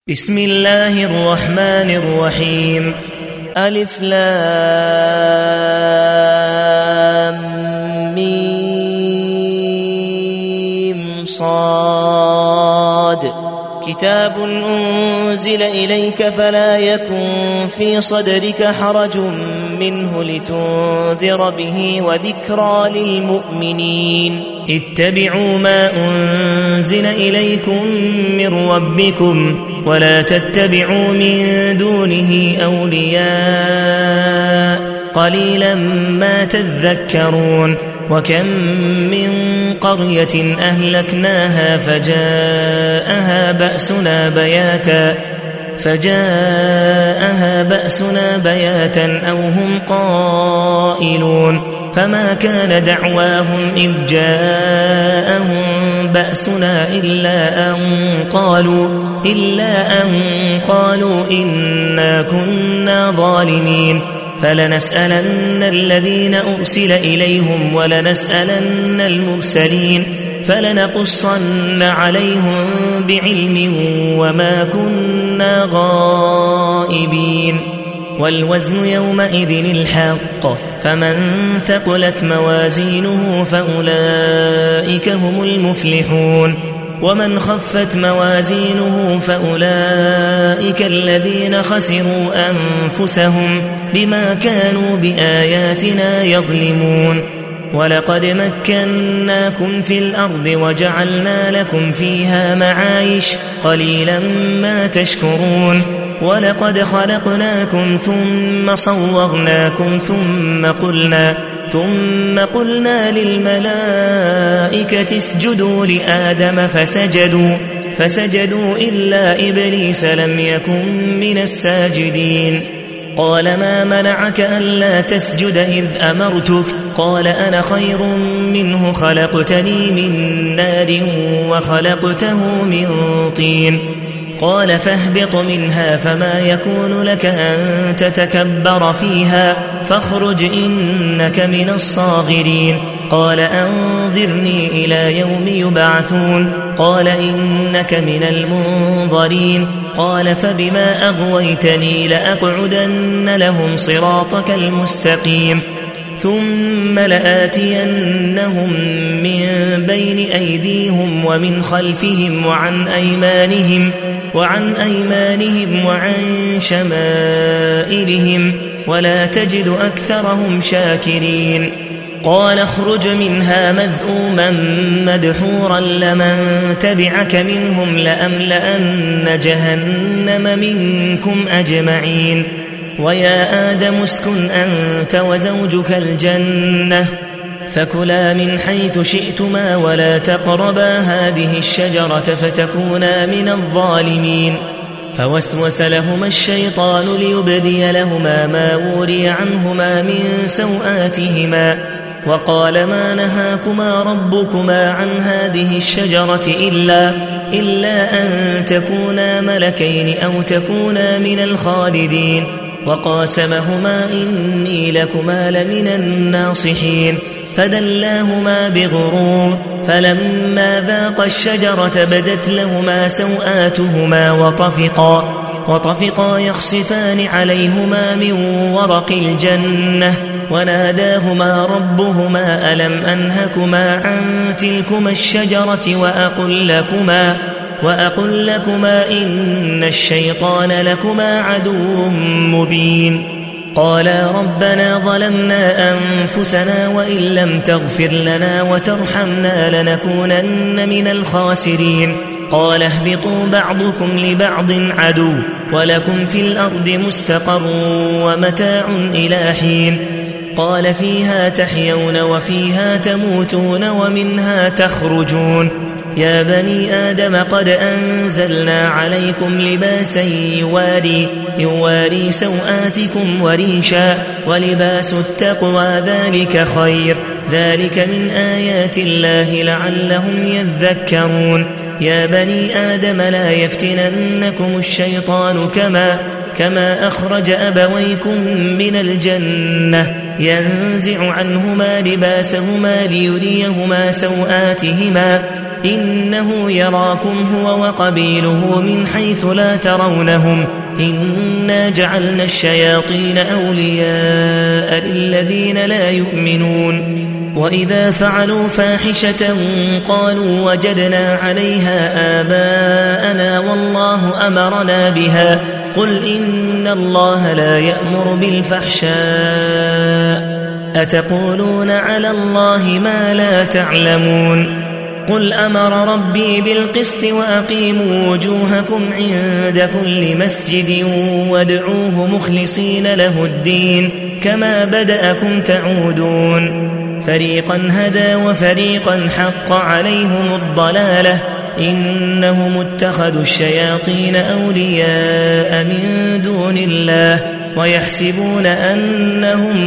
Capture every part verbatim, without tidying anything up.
بسم الله الرحمن الرحيم. ألف لام ميم صاد. كتاب أنزل إليك فلا يكن في صدرك حرج منه لتنذر به وذكرى للمؤمنين. اتبعوا ما أنزل إليكم من ربكم ولا تتبعوا من دونه أولياء قليلا ما تذكرون. وكم من قرية أهلكناها فجاءها بأسنا بياتا فجاءها بأسنا بياتا أو هم قائلون. فما كان دعواهم إذ جاءهم بأسنا إلا أن قالوا إلا أن قالوا إنا كنا ظالمين. فلنسألن الذين أرسل إليهم ولنسألن المرسلين فلنقصن عليهم بعلم وما كنا غائبين. والوزن يومئذ الحق فمن ثقلت موازينه فأولئك هم المفلحون ومن خفت موازينه فأولئك الذين خسروا أنفسهم بما كانوا بآياتنا يظلمون. ولقد مكناكم في الأرض وجعلنا لكم فيها معايش قليلا ما تشكرون. ولقد خلقناكم ثم صورناكم ثم قلنا ثم قلنا للملائكة اسجدوا لآدم فسجدوا فسجدوا إلا إبليس لم يكن من الساجدين. قال ما منعك ألا تسجد إذ أمرتك؟ قال أنا خير منه خلقتني من نار وخلقته من طين. قال فاهبط منها فما يكون لك أن تتكبر فيها فاخرج إنك من الصاغرين. قال أنظرني إلى يوم يبعثون. قال إنك من المنظرين. قال فبما أغويتني لأقعدن لهم صراطك المستقيم ثم لآتينهم من بين أيديهم ومن خلفهم وعن أيمانهم وعن أيمانهم وعن شمائلهم ولا تجد أكثرهم شاكرين. قال اخرج منها مذءوما مدحورا لمن تبعك منهم لأملأن جهنم منكم أجمعين. ويا آدم اسكن أنت وزوجك الجنة فكلا من حيث شئتما ولا تقربا هذه الشجرة فتكونا من الظالمين. فوسوس لهما الشيطان ليبدي لهما ما وري عنهما من سوآتهما وقال ما نهاكما ربكما عن هذه الشجرة إلا, إلا أن تكونا ملكين أو تكونا من الخالدين. وقاسمهما إني لكما لمن الناصحين فدلاهما بغرور. فلما ذاقا الشجرة بدت لهما سوآتهما وطفقا, وطفقا يخصفان عليهما من ورق الجنة وناداهما ربهما ألم أنهكما عن تلكما الشجرة وأقل لكما وأقل لكما إن الشيطان لكما عدو مبين. قالا ربنا ظلمنا أنفسنا وإن لم تغفر لنا وترحمنا لنكونن من الخاسرين. قال اهبطوا بعضكم لبعض عدو ولكم في الأرض مستقر ومتاع إلى حين. قال فيها تحيون وفيها تموتون ومنها تخرجون. يا بني آدم قد أنزلنا عليكم لباسا يواري, يواري سوآتكم وريشا ولباس التقوى ذلك خير ذلك من آيات الله لعلهم يذكرون. يا بني آدم لا يفتننكم الشيطان كما, كما أخرج أبويكم من الجنة ينزع عنهما لباسهما ليريهما سوآتهما إنه يراكم هو وقبيله من حيث لا ترونهم إنا جعلنا الشياطين أولياء للذين لا يؤمنون وإذا فعلوا فاحشة قالوا وجدنا عليها آباءنا والله أمرنا بها قل إن الله لا يأمر بالفحشاء أتقولون على الله ما لا تعلمون قل أمر ربي بالقسط وأقيموا وجوهكم عند كل مسجد وادعوه مخلصين له الدين كما بدأكم تعودون فريقا هدى وفريقا حق عليهم الضلالة إنهم اتخذوا الشياطين أولياء من دون الله ويحسبون أنهم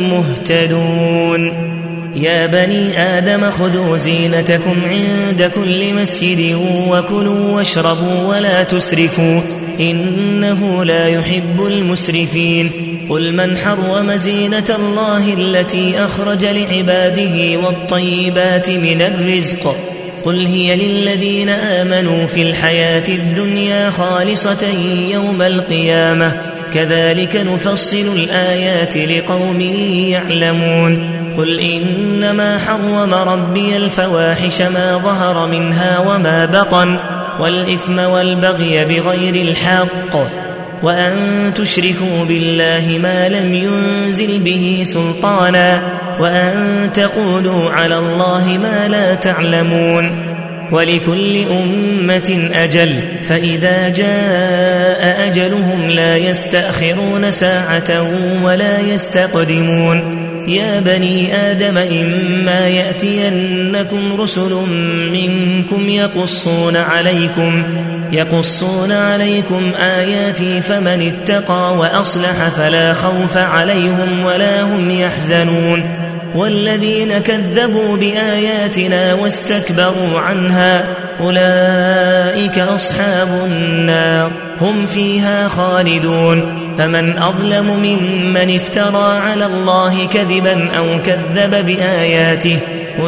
مهتدون يا بني آدم خذوا زينتكم عند كل مسجد وكلوا واشربوا ولا تسرفوا إنه لا يحب المسرفين قل من حرم زينة الله التي أخرج لعباده والطيبات من الرزق قل هي للذين آمنوا في الحياة الدنيا خالصة يوم القيامة كذلك نفصل الآيات لقوم يعلمون قل إنما حرم ربي الفواحش ما ظهر منها وما بطن والإثم والبغي بغير الحق وأن تشركوا بالله ما لم ينزل به سلطانا وأن تقولوا على الله ما لا تعلمون ولكل أمة أجل فإذا جاء أجلهم لا يستأخرون ساعة ولا يستقدمون يا بني آدم إما يأتينكم رسل منكم يقصون عليكم يقصون عليكم آياتي فمن اتقى وأصلح فلا خوف عليهم ولا هم يحزنون والذين كذبوا بآياتنا واستكبروا عنها أولئك أصحاب النار هم فيها خالدون فمن أظلم ممن افترى على الله كذبا أو كذب بآياته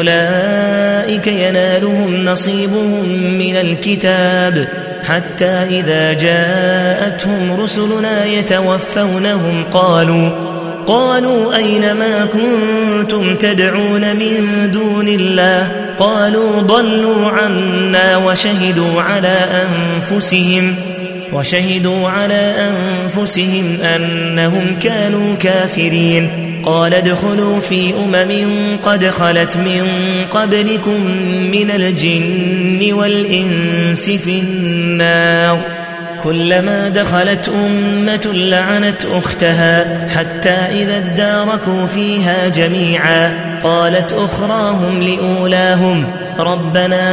أولئك ينالهم نصيبهم من الكتاب حتى إذا جاءتهم رسلنا يتوفونهم قالوا قالوا أين ما كنتم تدعون من دون الله قالوا ضلوا عنا وشهدوا على أنفسهم وشهدوا على أنفسهم أنهم كانوا كافرين قال ادخلوا في أمم قد خلت من قبلكم من الجن والإنس في النار كلما دخلت أمة لعنت أختها حتى إذا اداركوا فيها جميعا قالت أخراهم لأولاهم ربنا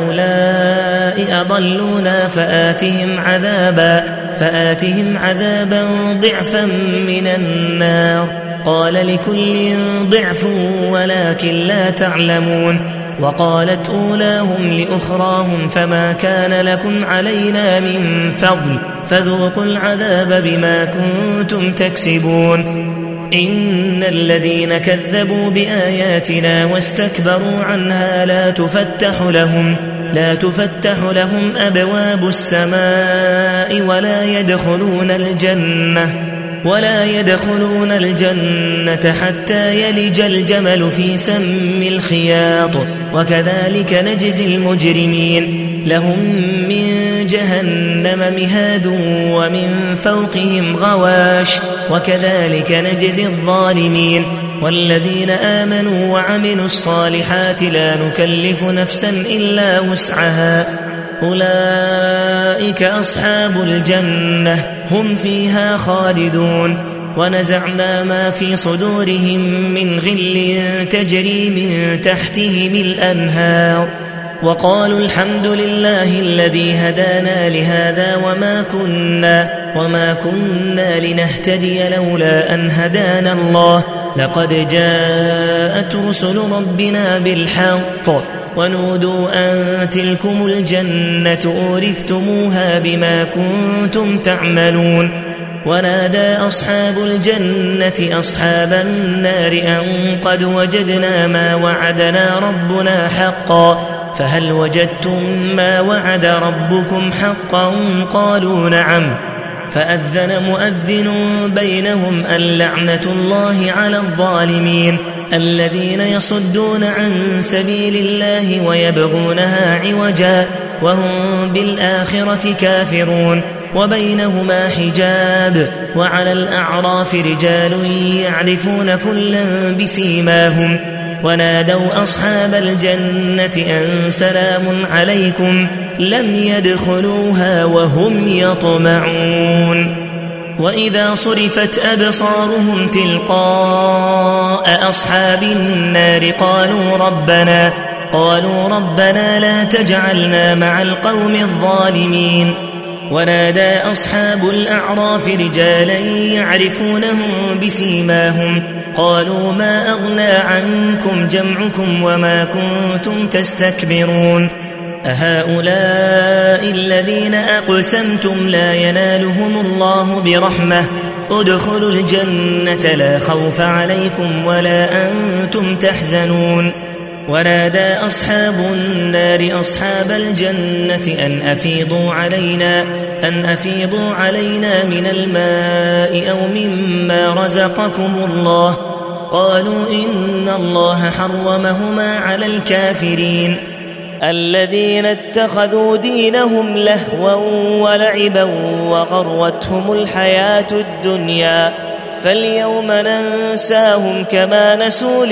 هؤلاء أضلونا فآتهم عذابا فآتهم عذابا ضعفا من النار قال لكل ضعف ولكن لا تعلمون وقالت أولاهم لأخراهم فما كان لكم علينا من فضل فذوقوا العذاب بما كنتم تكسبون إن الذين كذبوا بآياتنا واستكبروا عنها لا تفتح لهم لا تفتح لهم أبواب السماء ولا يدخلون الجنة ولا يدخلون الجنة حتى يلج الجمل في سم الخياط وكذلك نجزي المجرمين لهم من جهنم مهاد ومن فوقهم غواش وكذلك نجزي الظالمين والذين آمنوا وعملوا الصالحات لا نكلف نفسا إلا وسعها أولئك أصحاب الجنة هم فيها خالدون ونزعنا ما في صدورهم من غل تجري من تحتهم الأنهار وقالوا الحمد لله الذي هدانا لهذا وما كنا وما كنا لنهتدي لولا أن هدانا الله لقد جاءت رسل ربنا بالحق ونودوا أن تلكم الجنة أورثتموها بما كنتم تعملون ونادى أصحاب الجنة أصحاب النار أن قد وجدنا ما وعدنا ربنا حقا فهل وجدتم ما وعد ربكم حقا قالوا نعم فأذن مؤذن بينهم اللعنة الله على الظالمين الذين يصدون عن سبيل الله ويبغونها عوجا وهم بالآخرة كافرون وبينهما حجاب وعلى الأعراف رجال يعرفون كلا بسيماهم ونادوا أصحاب الجنة أن سلام عليكم لم يدخلوها وهم يطمعون وإذا صرفت أبصارهم تلقاء أصحاب النار قالوا ربنا قالوا ربنا لا تجعلنا مع القوم الظالمين ونادى أصحاب الأعراف رجالا يعرفونهم بسيماهم قالوا ما أغنى عنكم جمعكم وما كنتم تستكبرون أهؤلاء الذين أقسمتم لا ينالهم الله برحمة ادخلوا الجنة لا خوف عليكم ولا أنتم تحزنون ونادى أصحاب النار أصحاب الجنة أن أفيضوا علينا أن أفيضوا علينا من الماء أو مما رزقكم الله قالوا إن الله حرمهما على الكافرين الذين اتخذوا دينهم لهوا ولعبا وغرتهم الحياة الدنيا فاليوم ننساهم كما نسوا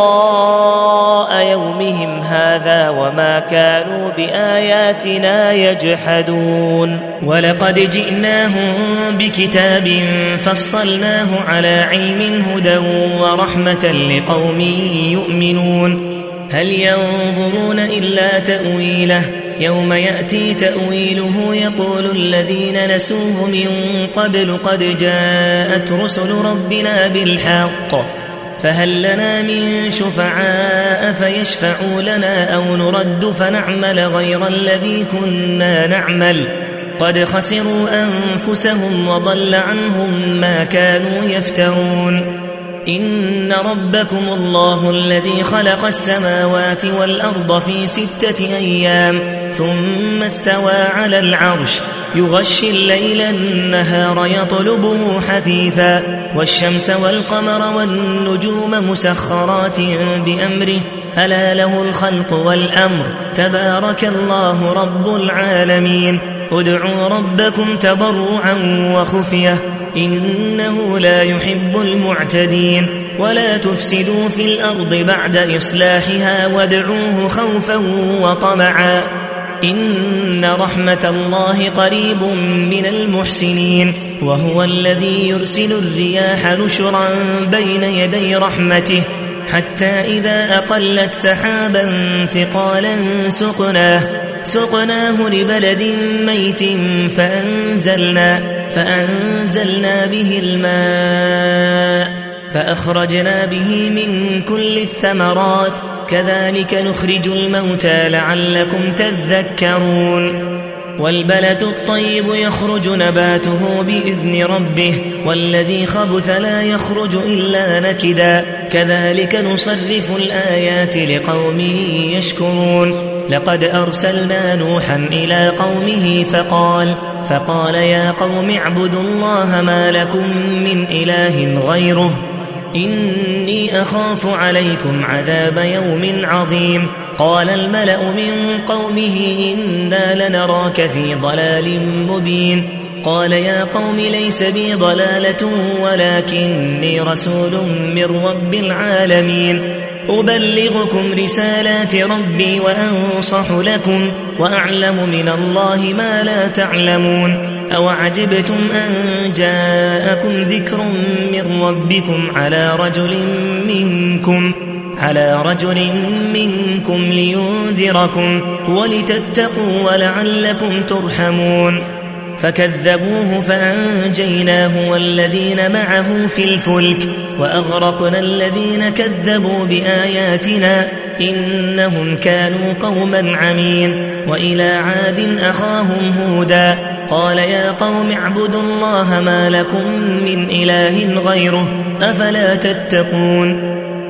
لقاء يومهم هذا وما كانوا بآياتنا يجحدون ولقد جئناهم بكتاب فصلناه على علم هدى ورحمة لقوم يؤمنون هل ينظرون إلا تأويله يوم يأتي تأويله يقول الذين نسوه من قبل قد جاءت رسل ربنا بالحق فهل لنا من شفعاء فيشفعوا لنا أو نرد فنعمل غير الذي كنا نعمل قد خسروا أنفسهم وضل عنهم ما كانوا يفترون إن ربكم الله الذي خلق السماوات والأرض في ستة أيام ثم استوى على العرش يغشي الليل النهار يطلبه حثيثا والشمس والقمر والنجوم مسخرات بأمره ألا له الخلق والأمر تبارك الله رب العالمين ادعوا ربكم تضرعا وخفية إنه لا يحب المعتدين ولا تفسدوا في الأرض بعد إصلاحها وادعوه خوفا وطمعا إن رحمة الله قريب من المحسنين وهو الذي يرسل الرياح نشرا بين يدي رحمته حتى إذا أقلت سحابا ثقالا سقناه سقناه لبلد ميت فأنزلنا, فأنزلنا به الماء فأخرجنا به من كل الثمرات كذلك نخرج الموتى لعلكم تذكرون والبلد الطيب يخرج نباته بإذن ربه والذي خبث لا يخرج إلا نكدا كذلك نصرف الآيات لقوم يشكرون لقد أرسلنا نوحا إلى قومه فقال فقال يا قوم اعبدوا الله ما لكم من إله غيره إني أخاف عليكم عذاب يوم عظيم قال الملأ من قومه إنا لنراك في ضلال مبين قال يا قوم ليس بي ضلالة ولكني رسول من رب العالمين أبلغكم رسالات ربي وأنصح لكم وأعلم من الله ما لا تعلمون أوعجبتم أن جاءكم ذكر من ربكم على رجل منكم على رجل منكم لينذركم ولتتقوا ولعلكم ترحمون فكذبوه فأنجيناه والذين معه في الفلك وأغرقنا الذين كذبوا بآياتنا إنهم كانوا قوما عمين وإلى عاد أخاهم هودا قال يا قوم اعبدوا الله ما لكم من إله غيره أفلا تتقون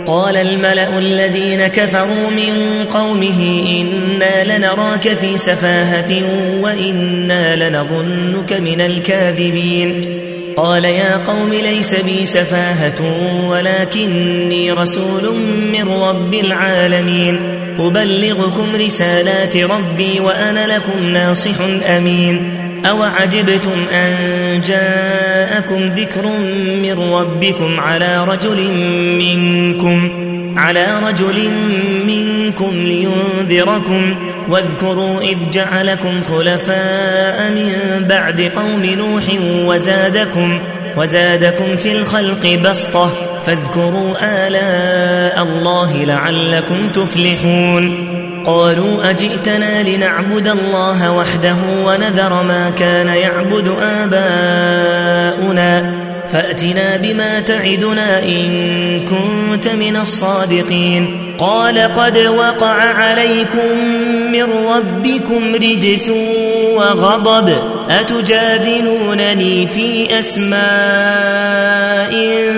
قال الملأ الذين كفروا من قومه إنا لنراك في سفاهة وإنا لنظنك من الكاذبين قال يا قوم ليس بي سفاهة ولكني رسول من رب العالمين أبلغكم رسالات ربي وأنا لكم ناصح أمين أوعجبتم أن جاءكم ذكر من ربكم على رجل منكم على رجل منكم لينذركم واذكروا إذ جعلكم خلفاء من بعد قوم نوح وزادكم وزادكم في الخلق بسطة فاذكروا آلاء الله لعلكم تفلحون قالوا أجئتنا لنعبد الله وحده ونذر ما كان يعبد آباؤنا فأتنا بما تعدنا إن كنت من الصادقين قال قد وقع عليكم من ربكم رجس وغضب أتجادلونني في أسماء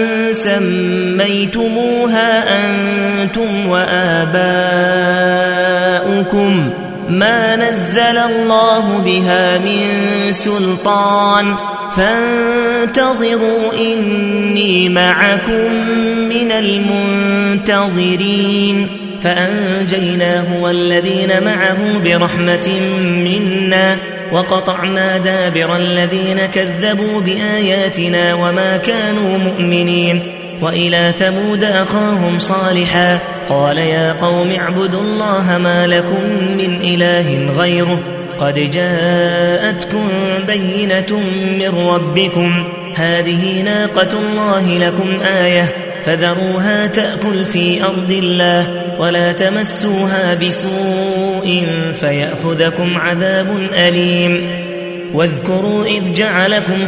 سميتموها أنتم وآباؤكم ما نزل الله بها من سلطان فانتظروا إني معكم من المنتظرين فأنجيناه والذين معه برحمة منا وقطعنا دابر الذين كذبوا بآياتنا وما كانوا مؤمنين وإلى ثمود أخاهم صالحا قال يا قوم اعبدوا الله ما لكم من إله غيره قد جاءتكم بينة من ربكم هذه ناقة الله لكم آية فذروها تأكل في أرض الله ولا تمسوها بسوء فيأخذكم عذاب أليم واذكروا إذ جعلكم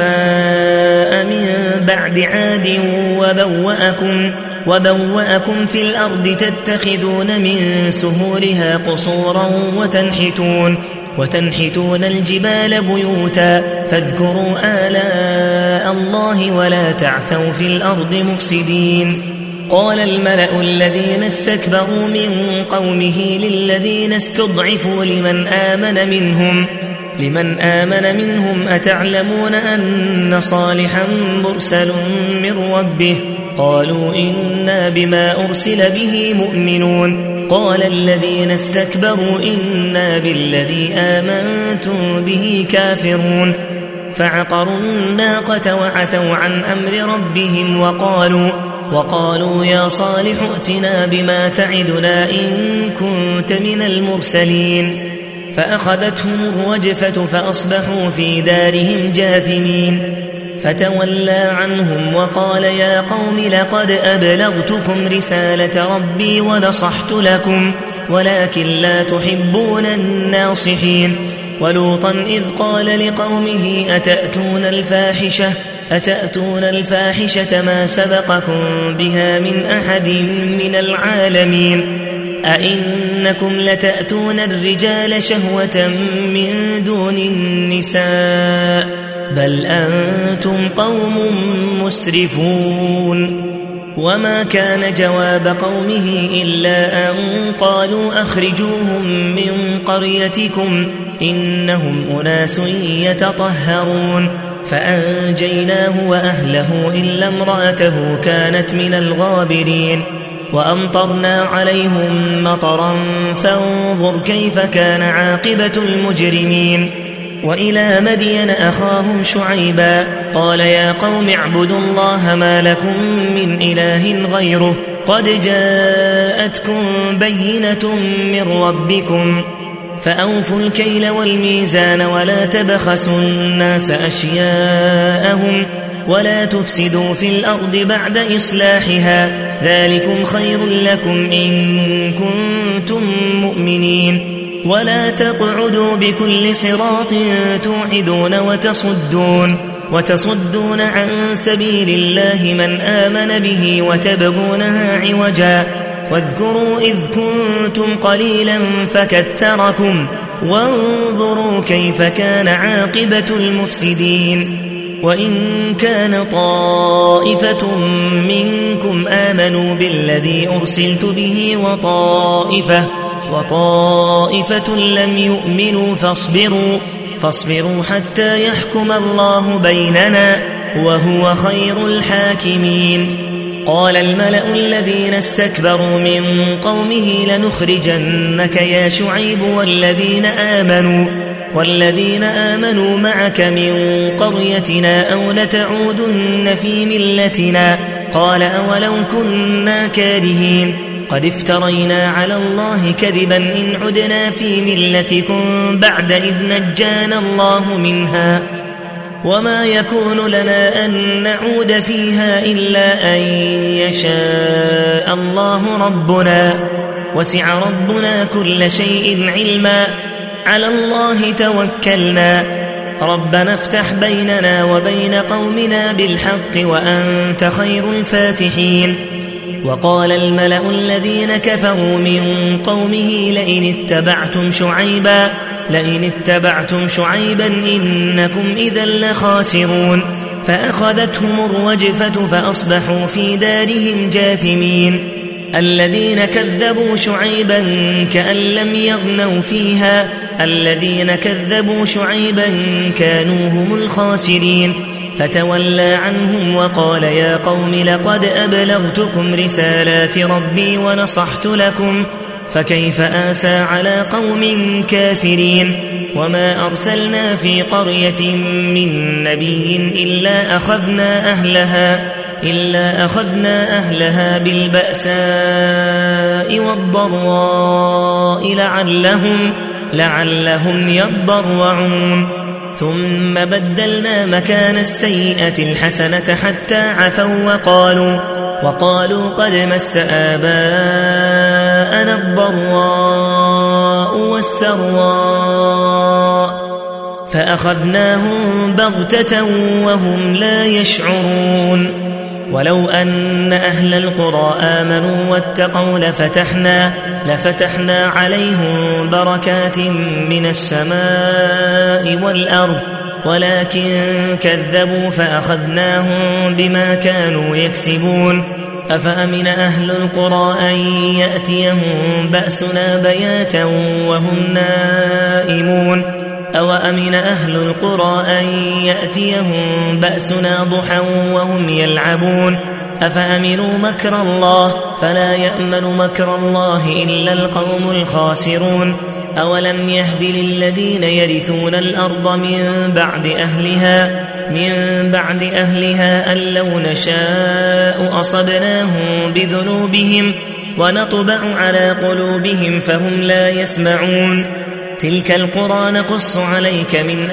خلفاء من بعد عاد وبوأكم, وبوأكم في الأرض تتخذون من سهولها قصورا وتنحتون, وتنحتون الجبال بيوتا فاذكروا آلاء الله ولا تعثوا في الأرض مفسدين قال الملأ الذين استكبروا من قومه للذين استضعفوا لمن آمن منهم لمن آمن منهم أتعلمون أن صالحا مرسل من ربه قالوا إنا بما أرسل به مؤمنون قال الذين استكبروا إنا بالذي آمنتم به كافرون فعقروا الناقة وعتوا عن أمر ربهم وقالوا وقالوا يا صالح ائتنا بما تعدنا إن كنت من المرسلين فأخذتهم الرجفة فأصبحوا في دارهم جاثمين فتولى عنهم وقال يا قوم لقد أبلغتكم رسالة ربي ونصحت لكم ولكن لا تحبون الناصحين ولوطا إذ قال لقومه أتأتون الفاحشة أتأتون الفاحشة ما سبقكم بها من أحد من العالمين أئنكم لتأتون الرجال شهوة من دون النساء بل أنتم قوم مسرفون وما كان جواب قومه إلا أن قالوا أخرجوهم من قريتكم إنهم أناس يتطهرون فأنجيناه وأهله إلا امرأته كانت من الغابرين وأمطرنا عليهم مطرا فانظر كيف كان عاقبة المجرمين وإلى مدين أخاهم شعيبا قال يا قوم اعبدوا الله ما لكم من إله غيره قد جاءتكم بينة من ربكم فأوفوا الكيل والميزان ولا تبخسوا الناس أشياءهم ولا تفسدوا في الأرض بعد إصلاحها ذلكم خير لكم إن كنتم مؤمنين ولا تقعدوا بكل صراط توعدون وتصدون وتصدون عن سبيل الله من آمن به وتبغونها عوجا واذكروا إذ كنتم قليلا فكثركم وانظروا كيف كان عاقبة المفسدين وإن كان طائفة منكم آمنوا بالذي أرسلت به وطائفة, وطائفة لم يؤمنوا فاصبروا, فاصبروا حتى يحكم الله بيننا وهو خير الحاكمين. قال الملأ الذين استكبروا من قومه لنخرجنك يا شعيب والذين آمنوا, والذين آمنوا معك من قريتنا أو لتعودن في ملتنا. قال أولو كنا كارهين قد افترينا على الله كذبا إن عدنا في ملتكم بعد إذ نجانا الله منها, وما يكون لنا أن نعود فيها إلا أن يشاء الله ربنا, وسع ربنا كل شيء علما, على الله توكلنا, ربنا افتح بيننا وبين قومنا بالحق وأنت خير الفاتحين. وقال الملأ الذين كفروا من قومه لئن اتبعتم شعيبا, لئن اتبعتم شعيبا إنكم إذا لخاسرون. فأخذتهم الرجفة فأصبحوا في دارهم جاثمين. الذين كذبوا شعيبا كأن لم يغنوا فيها, الذين كذبوا شعيبا كانوا هم الخاسرين. فتولى عنهم وقال يا قوم لقد أبلغتكم رسالات ربي ونصحت لكم, فكيف آسى على قوم كافرين. وما أرسلنا في قرية من نبي إلا أخذنا أهلها, إلا أخذنا أهلها بالبأساء والضراء لعلهم, لعلهم يضرعون. ثم بدلنا مكان السيئة الحسنة حتى عفوا وقالوا, وقالوا قد مس آباءنا الضراء والسراء فأخذناهم بغتة وهم لا يشعرون. ولو أن أهل القرى آمنوا واتقوا لفتحنا, لفتحنا عليهم بركات من السماء والأرض, ولكن كذبوا فأخذناهم بما كانوا يكسبون. أفأمن أهل القرى أن يأتيهم بأسنا بياتا وهم نائمون, أو أمن أهل القرى أن يأتيهم بأسنا ضحى وهم يلعبون. أفأمنوا مكر الله فلا يأمن مكر الله إلا القوم الخاسرون. أولم يهد للذين يرثون الأرض من بعد أهلها, من بعد أهلها أن لو نشاء أصبناهم بذنوبهم ونطبع على قلوبهم فهم لا يسمعون. تلك القرى نقص عليك من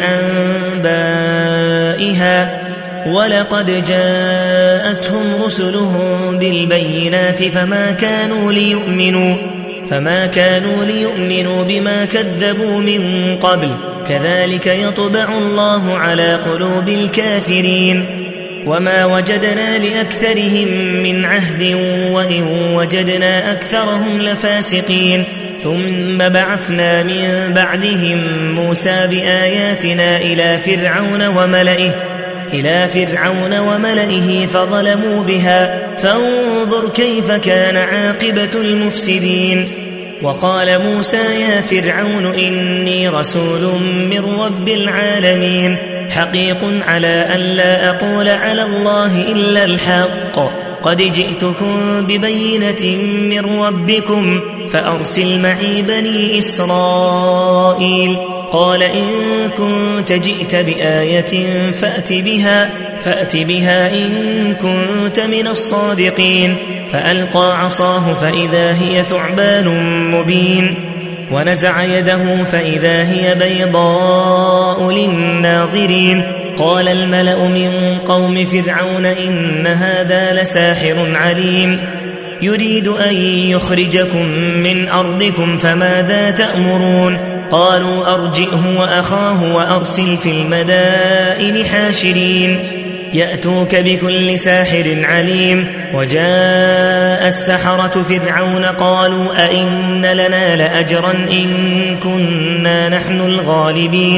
أنبائها, ولقد جاءتهم رسلهم بالبينات فما كانوا ليؤمنوا, فما كانوا ليؤمنوا بما كذبوا من قبل, كذلك يطبع الله على قلوب الكافرين. وما وجدنا لأكثرهم من عهد وإن وجدنا أكثرهم لفاسقين. ثم بعثنا من بعدهم موسى بآياتنا إلى فرعون وملئه, إلى فرعون وملئه فظلموا بها, فانظر كيف كان عاقبة المفسدين. وقال موسى يا فرعون إني رسول من رب العالمين, حقيق على أن لا أقول على الله إلا الحق, قد جئتكم ببينة من ربكم فأرسل معي بني إسرائيل. قال إن كنت جئت بآية فأت بها, فأت بها إن كنت من الصادقين. فألقى عصاه فإذا هي ثعبان مبين, ونزع يده فإذا هي بيضاء للناظرين. قال الملأ من قوم فرعون إن هذا لساحر عليم, يريد أن يخرجكم من أرضكم فماذا تأمرون. قالوا أرجئه وأخاه وأرسل في المدائن حاشرين, يأتوك بكل ساحر عليم. وجاء السحرة فرعون قالوا أئن لنا لأجرا إن كنا نحن الغالبين.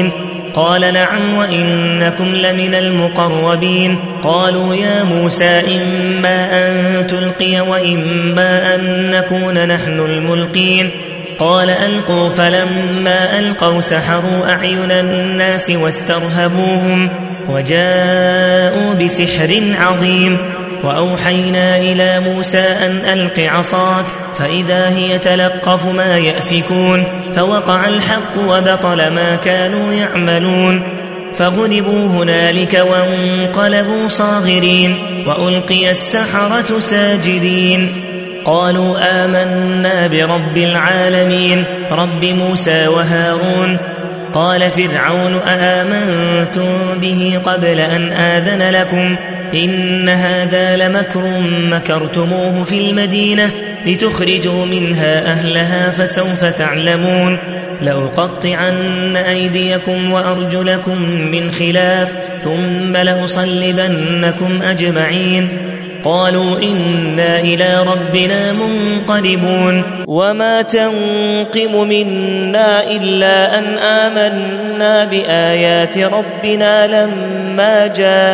قال نعم وإنكم لمن المقربين قالوا يا موسى إما أن تلقي وإما أن نكون نحن الملقين قال ألقوا فلما ألقوا سحروا أعين الناس واسترهبوهم وجاءوا بسحر عظيم وأوحينا إلى موسى أن ألق عصاك فإذا هي تلقف ما يأفكون فوقع الحق وبطل ما كانوا يعملون فغلبوا هنالك وانقلبوا صاغرين وألقي السحرة ساجدين قالوا آمنا برب العالمين رب موسى وهارون قال فرعون أآمنتم به قبل أن آذن لكم إن هذا لمكر مكرتموه في المدينة لتخرجوا منها أهلها فسوف تعلمون لأقطعن أيديكم وأرجلكم من خلاف ثم لأصلبنكم أجمعين قالوا إنا إلى ربنا منقلبون وما تنقم منا إلا أن آمنا بآيات ربنا لما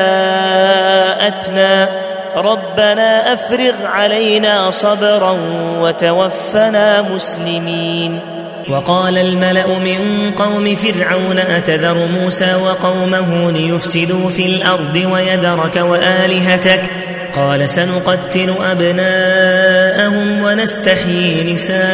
جاءتنا ربنا أفرغ علينا صبرا وتوفنا مسلمين وقال الملأ من قوم فرعون أتذر موسى وقومه ليفسدوا في الأرض ويذرك وآلهتك قال سنقتل أبناءهم ونستحيي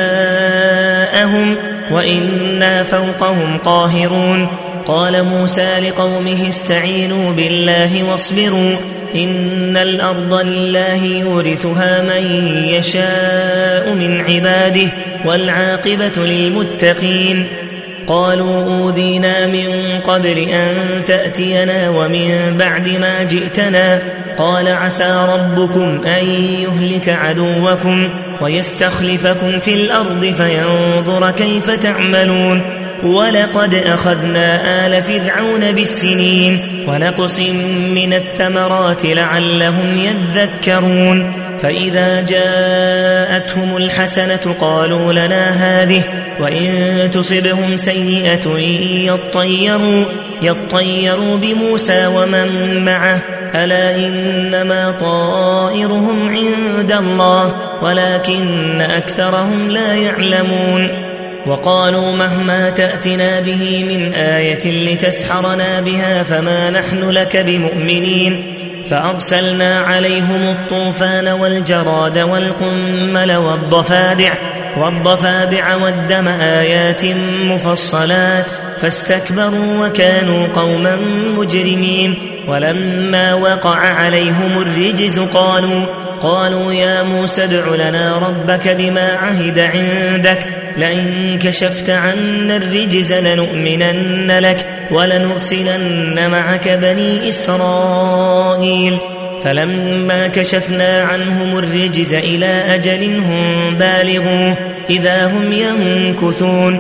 نساءهم وإنا فوقهم قاهرون قال موسى لقومه استعينوا بالله واصبروا إن الأرض لله يورثها من يشاء من عباده والعاقبة للمتقين قالوا أوذينا من قبل أن تأتينا ومن بعد ما جئتنا قال عسى ربكم أن يهلك عدوكم ويستخلفكم في الأرض فينظر كيف تعملون ولقد أخذنا آل فرعون بالسنين ونقص من الثمرات لعلهم يذكرون فإذا جاءتهم الحسنة قالوا لنا هذه وإن تصبهم سيئة يطيروا, يطيروا بموسى ومن معه ألا إنما طائرهم عند الله ولكن أكثرهم لا يعلمون وقالوا مهما تأتنا به من آية لتسحرنا بها فما نحن لك بمؤمنين فأرسلنا عليهم الطوفان والجراد والقمل والضفادع والضفادع والدم آيات مفصلات فاستكبروا وكانوا قوما مجرمين ولما وقع عليهم الرجز قالوا قالوا يا موسى ادع لنا ربك بما عهد عندك لئن كشفت عنا الرجز لنؤمنن لك ولنرسلن معك بني إسرائيل فلما كشفنا عنهم الرجز إلى أجل هم بالغوه إذا هم ينكثون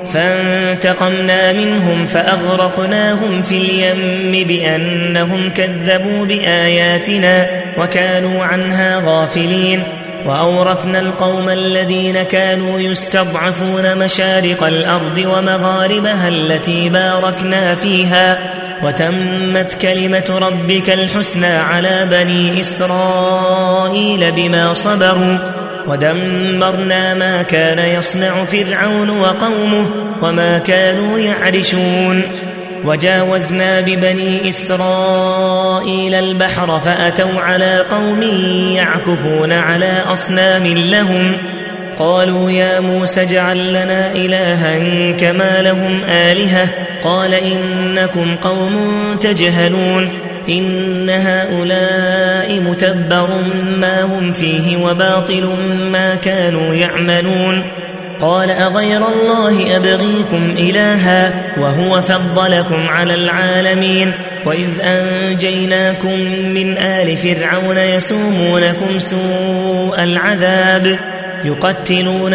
فانتقمنا منهم فأغرقناهم في اليم بأنهم كذبوا بآياتنا وكانوا عنها غافلين وأورثنا القوم الذين كانوا يستضعفون مشارق الأرض ومغاربها التي باركنا فيها وتمت كلمة ربك الحسنى على بني إسرائيل بما صبروا ودمرنا ما كان يصنع فرعون وقومه وما كانوا يعرشون وجاوزنا ببني إسرائيل البحر فأتوا على قوم يعكفون على أصنام لهم قالوا يا موسى اجعل لنا إلها كما لهم آلهة قال إنكم قوم تجهلون إن هؤلاء متبر ما هم فيه وباطل ما كانوا يعملون قال أغير الله أبغيكم إلها وهو فضلكم على العالمين وإذ أنجيناكم من آل فرعون يسومونكم سوء العذاب يقتلون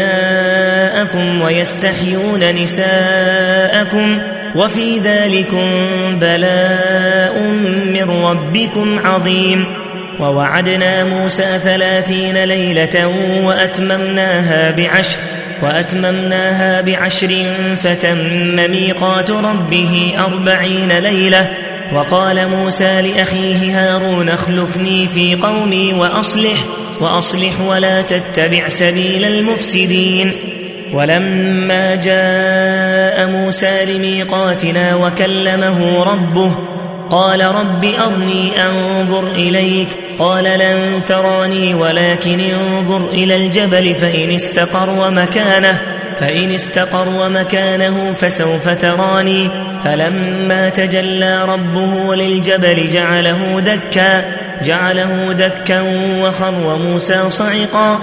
أبناءكم ويستحيون نساءكم وفي ذلكم بلاء من ربكم عظيم ووعدنا موسى ثلاثين ليلة وأتممناها بعشر وأتممناها بعشر فتم ميقات ربه أربعين ليلة. وقال موسى لأخيه هارون اخلفني في قومي وأصلح, وأصلح ولا تتبع سبيل المفسدين. ولما جاء موسى لميقاتنا وكلمه ربه قال رب أرني أنظر إليك قال لن تراني ولكن انظر إلى الجبل فإن استقر مكانه فإن استقر مكانه فسوف تراني. فلما تجلى ربه للجبل جعله دكا جعله دكا وخر موسى صعقا.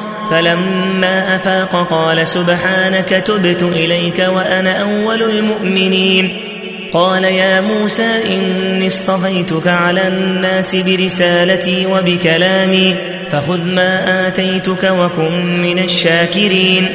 فلما أفاق قال سبحانك تبت إليك وأنا أول المؤمنين. قال يا موسى إني اصطفيتك على الناس برسالتي وبكلامي فخذ ما آتيتك وكن من الشاكرين.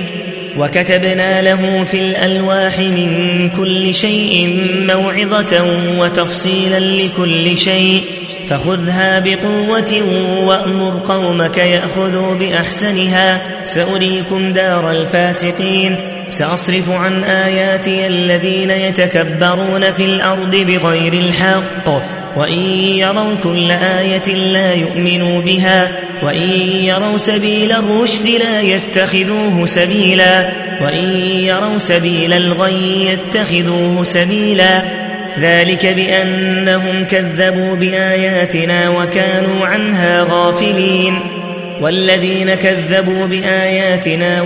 وكتبنا له في الألواح من كل شيء موعظة وتفصيلا لكل شيء فخذها بقوة وأمر قومك يأخذوا بأحسنها سأريكم دار الفاسقين. سأصرف عن آياتي الذين يتكبرون في الأرض بغير الحق وإن يروا كل آية لا يؤمنوا بها وإن يروا سبيل الرشد لا يتخذوه سبيلا وإن يروا سبيل الغي يتخذوه سبيلا. ذلك بأنهم كذبوا بآياتنا وكانوا عنها غافلين. والذين كذبوا بآياتنا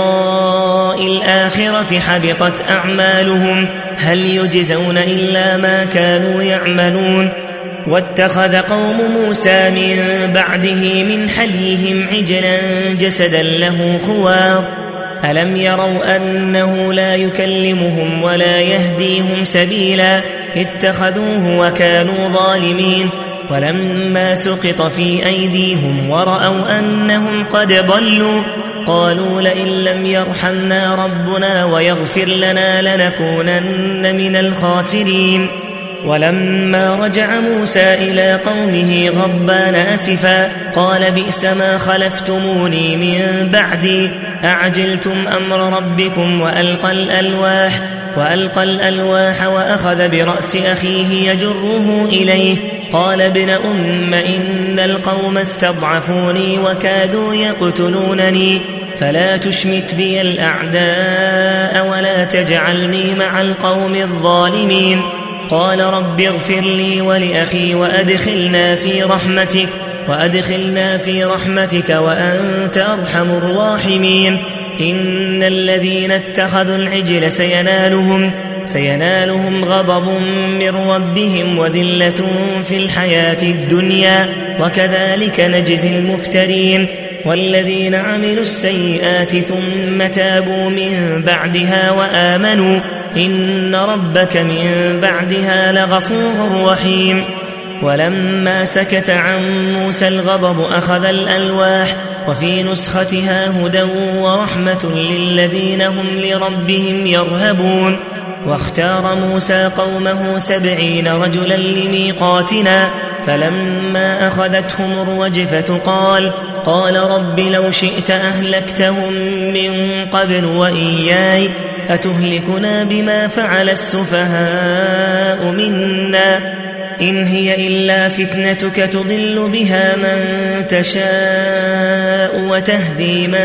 ولقاء الآخرة حبطت أعمالهم هل يجزون إلا ما كانوا يعملون. واتخذ قوم موسى من بعده من حليهم عجلا جسدا له خوار ألم يروا أنه لا يكلمهم ولا يهديهم سبيلا اتخذوه وكانوا ظالمين. ولما سقط في أيديهم ورأوا أنهم قد ضلوا قالوا لئن لم يرحمنا ربنا ويغفر لنا لنكونن من الخاسرين. ولما رجع موسى إلى قومه غضبان أسفا قال بئس ما خلفتموني من بعدي أعجلتم أمر ربكم وألقى الألواح وألقى الألواح وأخذ برأس أخيه يجره إليه قال ابن أم إن القوم استضعفوني وكادوا يقتلونني فلا تشمت بي الأعداء ولا تجعلني مع القوم الظالمين. قال رب اغفر لي ولأخي وأدخلنا في رحمتك وأدخلنا في رحمتك وأنت أرحم الراحمين. إن الذين اتخذوا العجل سينالهم سينالهم غضب من ربهم وذلة في الحياة الدنيا وكذلك نجزي المفترين. والذين عملوا السيئات ثم تابوا من بعدها وآمنوا إن ربك من بعدها لغفور رحيم. ولما سكت عن موسى الغضب أخذ الألواح وفي نسختها هدى ورحمة للذين هم لربهم يرهبون. واختار موسى قومه سبعين رجلا لميقاتنا فلما أخذتهم الرجفة قال قال رب لو شئت أهلكتهم من قبل وإياي أتهلكنا بما فعل السفهاء منا إن هي إلا فتنتك تضل بها من تشاء وتهدي من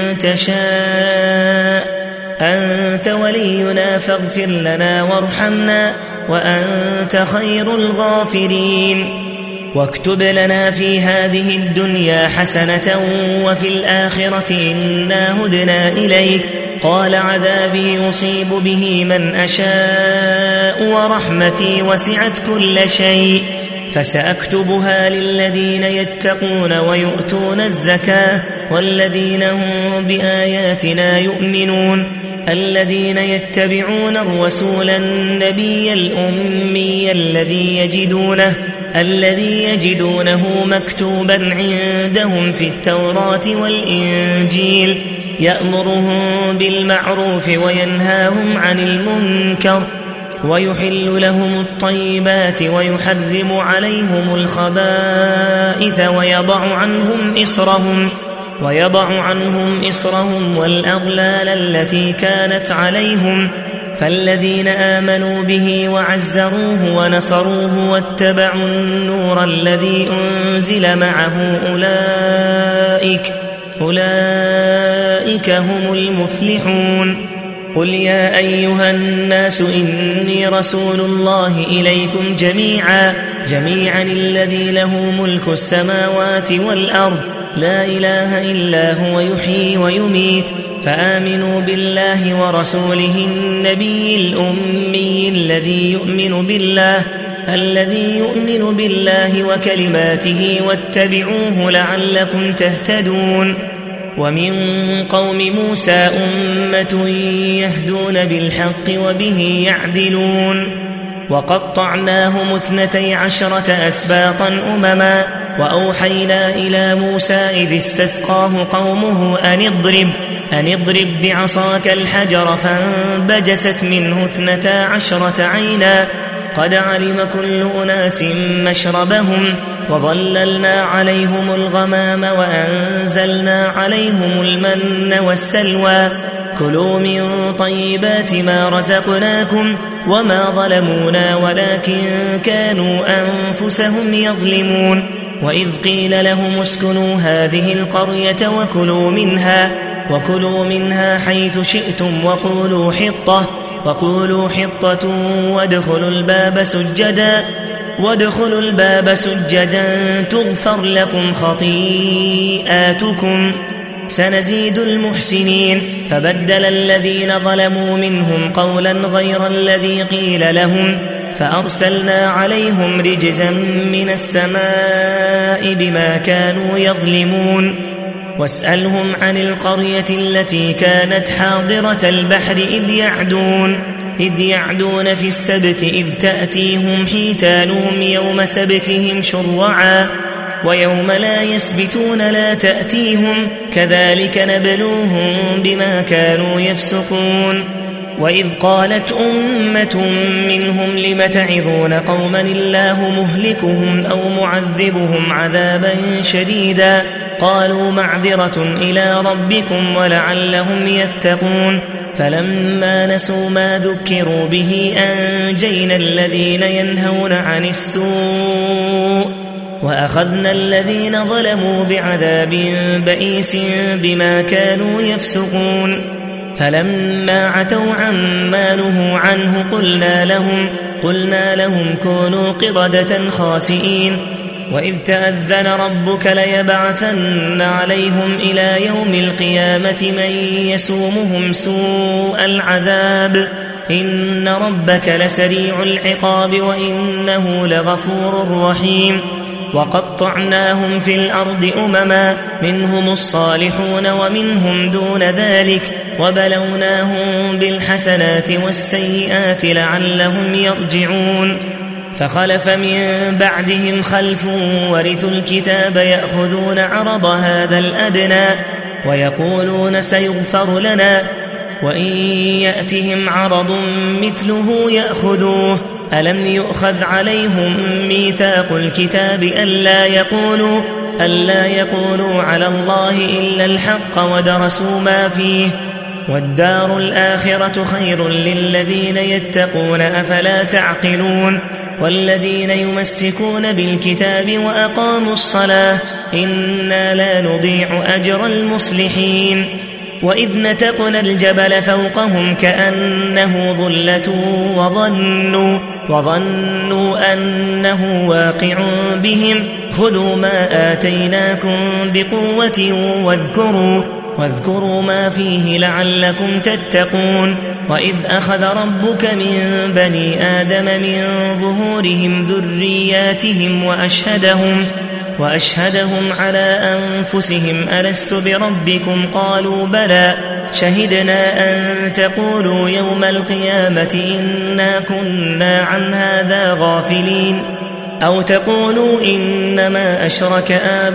تشاء أنت ولينا فاغفر لنا وارحمنا وأنت خير الغافرين. واكتب لنا في هذه الدنيا حسنة وفي الآخرة إنا هدنا إليك قال عذابي يصيب به من أشاء ورحمتي وسعت كل شيء فسأكتبها للذين يتقون ويؤتون الزكاة والذين هم بآياتنا يؤمنون الذين يتبعون الرسول النبي الأمي الذي يجدونه الذي يجدونه مكتوبا عندهم في التوراة والإنجيل يأمرهم بالمعروف وينهاهم عن المنكر ويحل لهم الطيبات ويحرم عليهم الخبائث ويضع عنهم إصرهم ويضع عنهم إصرهم والأغلال التي كانت عليهم فالذين آمنوا به وعزروه ونصروه واتبعوا النور الذي أنزل معه أولئك, أولئك هم المفلحون. قل يا أيها الناس إني رسول الله إليكم جميعا جميعا الذي له ملك السماوات والأرض لا إله إلا هو يحيي ويميت فآمنوا بالله ورسوله النبي الأمي الذي يؤمن بالله الذي يؤمن بالله وكلماته واتبعوه لعلكم تهتدون. ومن قوم موسى أمة يهدون بالحق وبه يعدلون. وقطعناهم اثنتي عشرة أسباطا أمما وأوحينا إلى موسى إذ استسقاه قومه أن اضرب, أن اضرب بعصاك الحجر فانبجست منه اثنتا عشرة عينا قد علم كل أناس مشربهم وظللنا عليهم الغمام وأنزلنا عليهم المن والسلوى كلوا من طيبات ما رزقناكم وما ظلمونا ولكن كانوا أنفسهم يظلمون. وإذ قيل لهم اسكنوا هذه القرية وكلوا منها وكلوا منها حيث شئتم وقولوا حطة وقولوا حطة وادخلوا الباب سجدا وادخلوا الباب سجدا تغفر لكم خطيئاتكم سنزيد المحسنين. فبدل الذين ظلموا منهم قولا غير الذي قيل لهم فأرسلنا عليهم رجزا من السماء بما كانوا يظلمون. واسألهم عن القرية التي كانت حاضرة البحر إذ يعدون إذ يعدون في السبت إذ تأتيهم حيتانهم يوم سبتهم شرعا ويوم لا يسبتون لا تأتيهم كذلك نبلوهم بما كانوا يفسقون. وإذ قالت أمة منهم لم تعظون قوما الله مهلكهم أو معذبهم عذابا شديدا قالوا معذرة إلى ربكم ولعلهم يتقون. فلما نسوا ما ذكروا به أنجينا الذين ينهون عن السوء وأخذنا الذين ظلموا بعذاب بئيس بما كانوا يفسقون. فلما عتوا عما نهوا عنه قلنا لهم, قلنا لهم كونوا قردة خاسئين. وإذ تأذن ربك ليبعثن عليهم إلى يوم القيامة من يسومهم سوء العذاب إن ربك لسريع العقاب وإنه لغفور رحيم. وقطعناهم في الأرض أمما منهم الصالحون ومنهم دون ذلك وبلوناهم بالحسنات والسيئات لعلهم يرجعون. فخلف من بعدهم خلف ورثوا الكتاب يأخذون عرض هذا الأدنى ويقولون سيغفر لنا وإن يأتهم عرض مثله يأخذوه ألم يؤخذ عليهم ميثاق الكتاب ألا يقولوا, ألا يقولوا على الله إلا الحق ودرسوا ما فيه والدار الآخرة خير للذين يتقون أفلا تعقلون. والذين يمسكون بالكتاب وأقاموا الصلاة إنا لا نضيع أجر المصلحين. وإذ نتقنا الجبل فوقهم كأنه ظلة وظنوا, وظنوا أنه واقع بهم خذوا ما آتيناكم بقوة واذكروا, واذكروا ما فيه لعلكم تتقون. وإذ أخذ ربك من بني آدم من ظهورهم ذرياتهم وأشهدهم, وأشهدهم على أنفسهم ألست بربكم قالوا بلى شهدنا أن تقولوا يوم القيامة إنا كنا عن هذا غافلين أو تقولوا إنما أشرك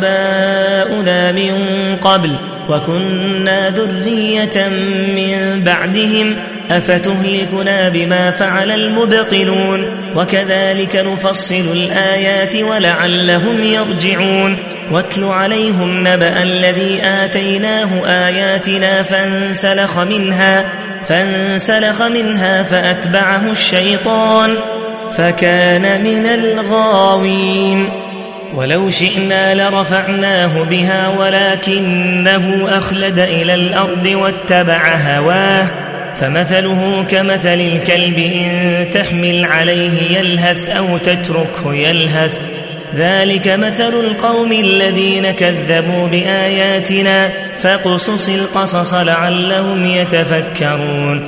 آباؤنا من قبل وكنا ذرية من بعدهم أفتهلكنا بما فعل المبطلون وكذلك نفصل الآيات ولعلهم يرجعون واتل عليهم نبأ الذي آتيناه آياتنا فانسلخ منها فانسلخ منها فأتبعه الشيطان فكان من الغاوين ولو شئنا لرفعناه بها ولكنه أخلد إلى الأرض واتبع هواه فمثله كمثل الكلب إن تحمل عليه يلهث أو تتركه يلهث ذلك مثل القوم الذين كذبوا بآياتنا فاقصص القصص لعلهم يتفكرون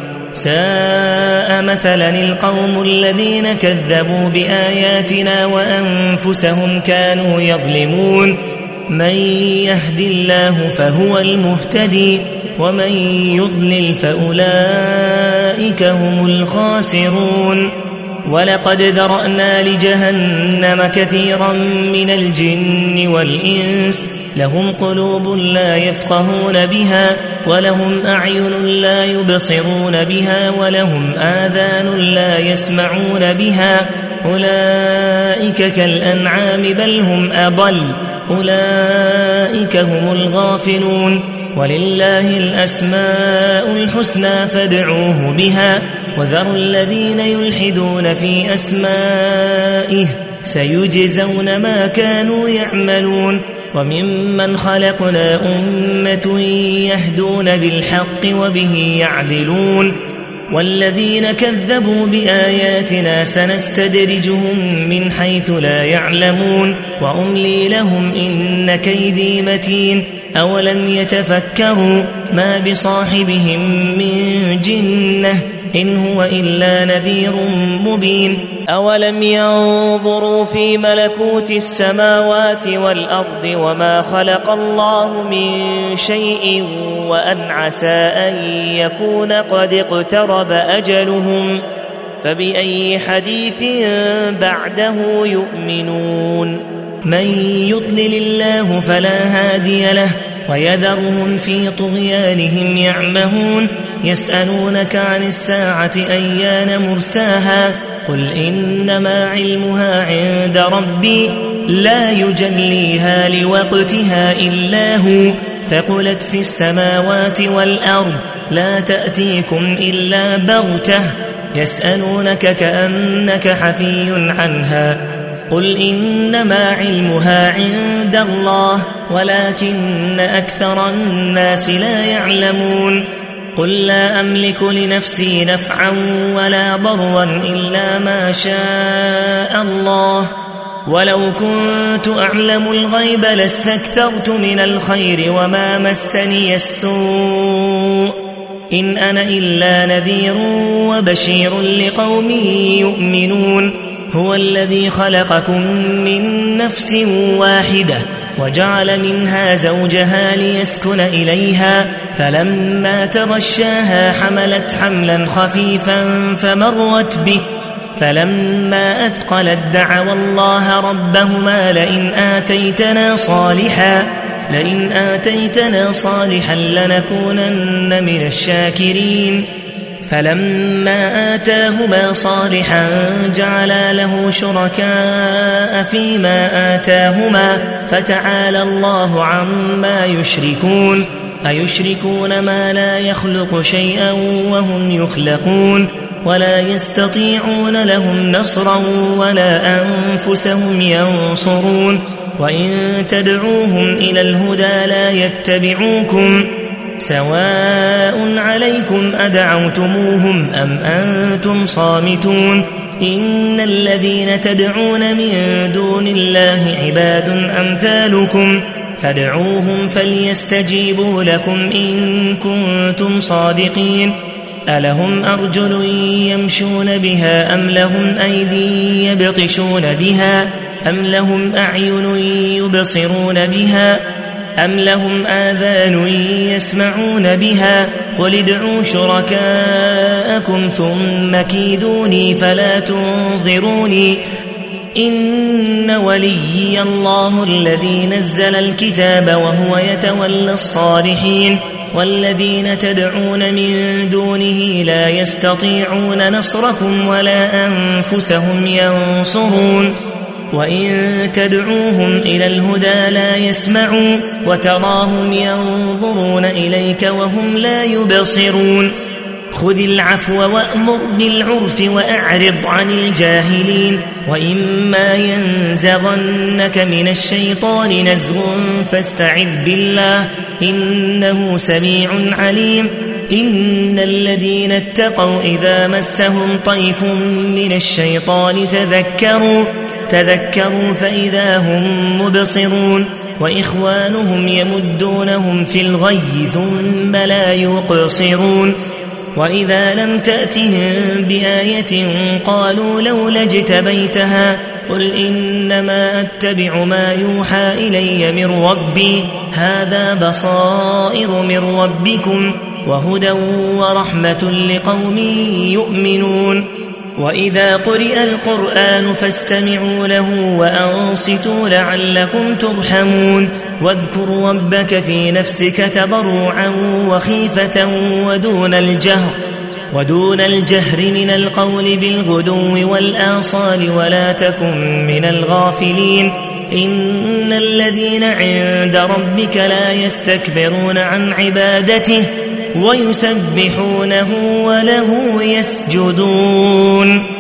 ساء مثلا القوم الذين كذبوا بآياتنا وأنفسهم كانوا يظلمون من يهد الله فهو المهتدي ومن يضلل فأولئك هم الخاسرون ولقد ذرأنا لجهنم كثيرا من الجن والإنس لهم قلوب لا يفقهون بها ولهم أعين لا يبصرون بها ولهم آذان لا يسمعون بها أولئك كالأنعام بل هم أضل أولئك هم الغافلون ولله الأسماء الحسنى فادعوه بها وذروا الذين يلحدون في أسمائه سيجزون ما كانوا يعملون وممن خلقنا أمة يهدون بالحق وبه يعدلون والذين كذبوا بآياتنا سنستدرجهم من حيث لا يعلمون وأملي لهم إن كيدي متين أولم يتفكروا ما بصاحبهم من جنة إن هو إلا نذير مبين أولم ينظروا في ملكوت السماوات والأرض وما خلق الله من شيء وأن عسى أن يكون قد اقترب أجلهم فبأي حديث بعده يؤمنون من يضلل الله فلا هادي له ويذرهم في طغيانهم يعمهون يسألونك عن الساعة أيان مرساها قل إنما علمها عند ربي لا يجليها لوقتها إلا هو ثقلت في السماوات والأرض لا تأتيكم إلا بغتة يسألونك كأنك حفي عنها قل إنما علمها عند الله ولكن أكثر الناس لا يعلمون قل لا أملك لنفسي نفعا ولا ضرا إلا ما شاء الله ولو كنت أعلم الغيب لاستكثرت من الخير وما مسني السوء إن أنا إلا نذير وبشير لقوم يؤمنون هو الذي خلقكم من نفس واحدة وجعل منها زوجها ليسكن إليها فلما تغشاها حملت حملا خفيفا فمرت به فلما أثقلت دعوا الله ربهما لئن آتيتنا صالحا لئن آتيتنا صالحا لنكونن من الشاكرين فلما آتاهما صالحا جعلا له شركاء فيما آتاهما فتعالى الله عما يشركون أيشركون ما لا يخلق شيئا وهم يخلقون ولا يستطيعون لهم نصرا ولا أنفسهم ينصرون وإن تدعوهم إلى الهدى لا يتبعوكم سواء عليكم أدعوتموهم أم أنتم صامتون إن الذين تدعون من دون الله عباد أمثالكم فادعوهم فليستجيبوا لكم إن كنتم صادقين ألهم أرجل يمشون بها أم لهم أيدي يبطشون بها أم لهم أعين يبصرون بها أم لهم آذان يسمعون بها قل ادعوا شركاءكم ثم كيدوني فلا تنظروني إن وليي الله الذي نزل الكتاب وهو يتولى الصالحين والذين تدعون من دونه لا يستطيعون نصركم ولا أنفسهم ينصرون وإن تدعوهم إلى الهدى لا يسمعوا وتراهم ينظرون إليك وهم لا يبصرون خذ العفو وأمر بالعرف وأعرض عن الجاهلين وإما ينزغنك من الشيطان نزغ فاستعذ بالله إنه سميع عليم إن الذين اتقوا إذا مسهم طيف من الشيطان تذكروا تذكروا فإذا هم مبصرون وإخوانهم يمدونهم في الغي ثم لا يقصرون وإذا لم تأتهم بآية قالوا لولا اجتبيتها قل إنما أتبع ما يوحى إلي من ربي هذا بصائر من ربكم وهدى ورحمة لقوم يؤمنون وإذا قرئ القرآن فاستمعوا له وأنصتوا لعلكم ترحمون واذكر ربك في نفسك تضرعا وخيفة ودون الجهر ودون الجهر من القول بالغدو والآصال ولا تكن من الغافلين إن الذين عند ربك لا يستكبرون عن عبادته ويسبحونه وله يسجدون